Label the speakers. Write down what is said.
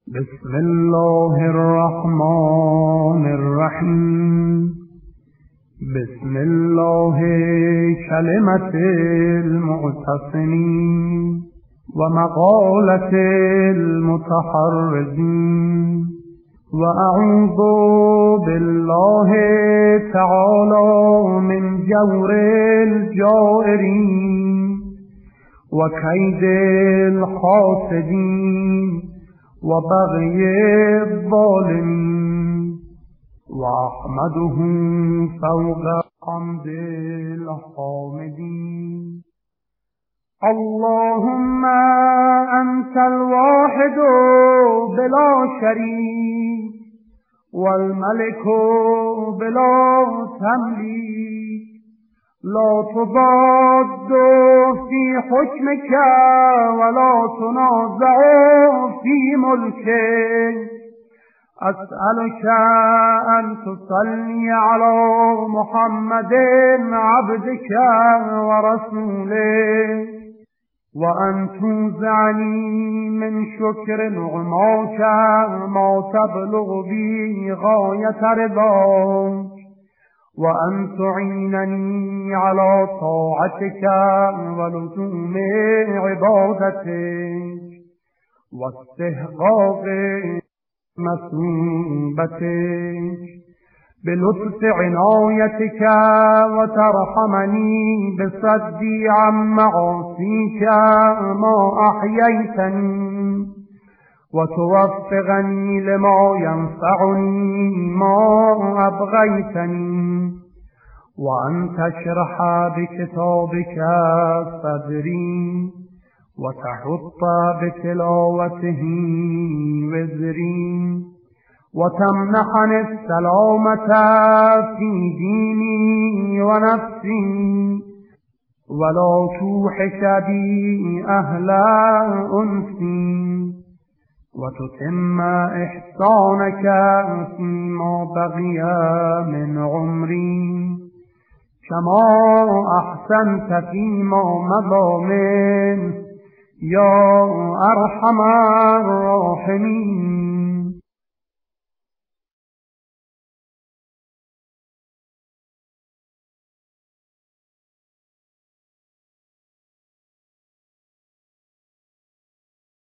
Speaker 1: بسم الله الرحمن الرحیم. بسم الله کلمة المعتصمین و مقالة المتحرزین و اعوذ بالله تعالی من جور الجائرین و کید الحاسدین و بغی الظالمین و احمده فوق حمد الحامدین. اللهم انت الواحد بلا شریک والملك بلا تملیک لا تضاد في حكمك ولا تنازع في ملكك. أسألك أن تصلي على محمد عبدك ورسولك وأن تنزعني من شكر نعماك ما تبلغ به غاية رضاك وأن تعينني على طاعتك ولزوم عبادتك واستحقاق مثوبتك بلطف عنايتك وترحمني بصدي عن معاصيك ما أحييتني وتوفقني لما ينفعني ما أبغيتني وأن تشرح بكتابك صدري وتحط بتلاوته وزري وتمنحني السلامة في ديني ونفسي ولا توحش بي أهل أنسي وتتم إحسانك فيما بقي من عمري كما أحسنت فيما مضى منه يا أرحم الراحمين.